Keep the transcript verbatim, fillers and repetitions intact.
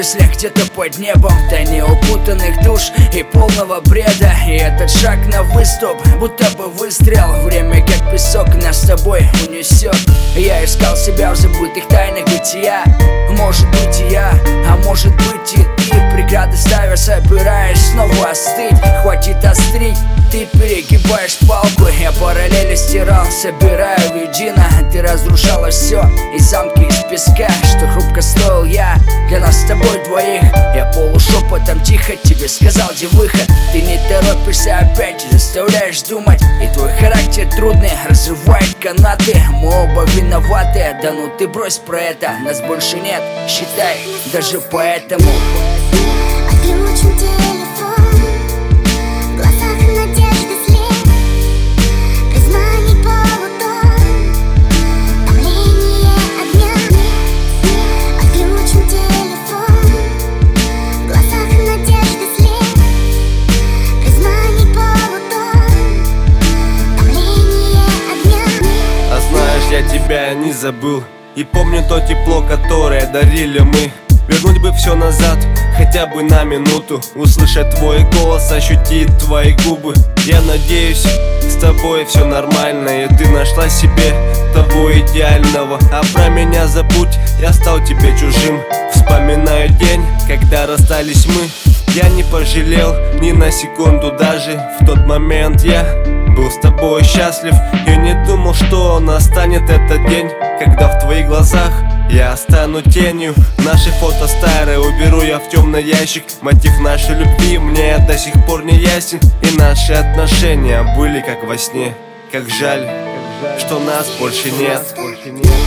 мыслях где-то под небом, в тайне упутанных душ и полного бреда. И этот шаг на выступ, будто бы выстрел. Время как песок нас с тобой унесет. Я искал себя в забытых тайнах бытия. Может быть и я, а может быть и ты. Преграды ставя, собираюсь снова остыть. Хватит острить, ты перегибаешь палку. Я параллели стирал, собираю воедино. Ты разрушала все, и замки из песка, что хрупко строил я для нас с тобой двоих. Я полушепотом тихо тебе сказал, где выход. Ты не торопишься опять, заставляешь думать. И твой характер трудный разрывает канаты. Мы оба виноваты, да ну ты брось про это. Нас больше нет, считай, даже поэтому. Отключим телефон, в глазах надежды след, признание полутон, томление огня. Отключим телефон, в глазах надежды след, признание полутон, томление огня. А знаешь, я тебя не забыл и помню то тепло, которое дарили мы. Вернуть бы все назад, хотя бы на минуту. Услышать твой голос, ощутить твои губы. Я надеюсь, с тобой все нормально, и ты нашла себе того идеального. А про меня забудь, я стал тебе чужим. Вспоминаю день, когда расстались мы. Я не пожалел ни на секунду даже. В тот момент я был с тобой счастлив и не думал, что настанет этот день, когда в твоих глазах я стану тенью. Наши фото старые уберу я в темный ящик. Мотив нашей любви мне до сих пор не ясен. И наши отношения были как во сне. Как жаль, что нас больше нет.